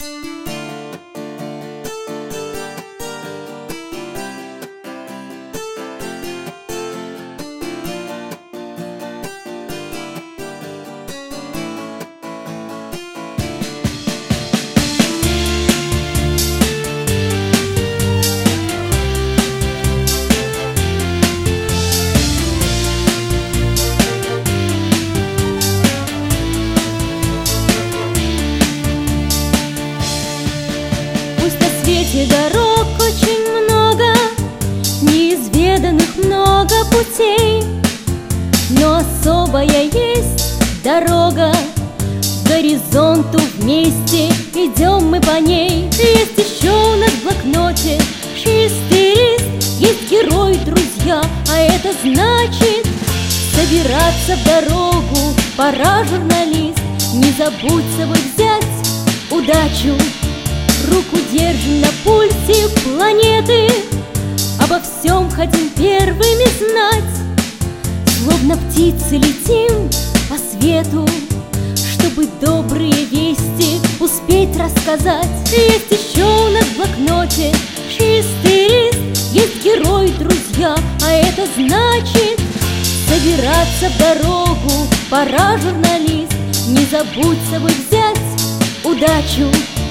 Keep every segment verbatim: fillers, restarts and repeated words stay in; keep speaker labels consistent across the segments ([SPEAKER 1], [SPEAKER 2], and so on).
[SPEAKER 1] Дорог очень много, неизведанных много путей, но особая есть дорога, к горизонту вместе идем мы по ней. Есть еще у нас в блокноте чистый лист, есть герои, друзья, а это значит собираться в дорогу пора, журналист. Не забудь с собой взять удачу, руку держим на пульсе планеты, обо всем хотим первыми знать. Словно птицы летим по свету, чтобы добрые вести успеть рассказать. Есть еще у нас в блокноте чистый лист, есть герои, друзья, а это значит собираться в дорогу пора, журналист. Не забудь с собой взять удачу.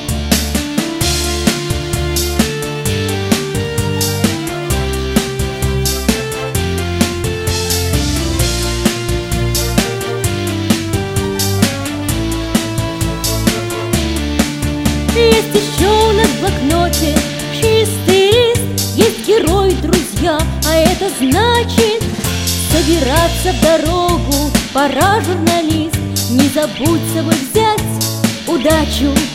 [SPEAKER 1] Есть еще у нас в блокноте чистый лист, есть герои, друзья, а это значит собираться в дорогу пора, журналист. Не забудь с собой взять удачу.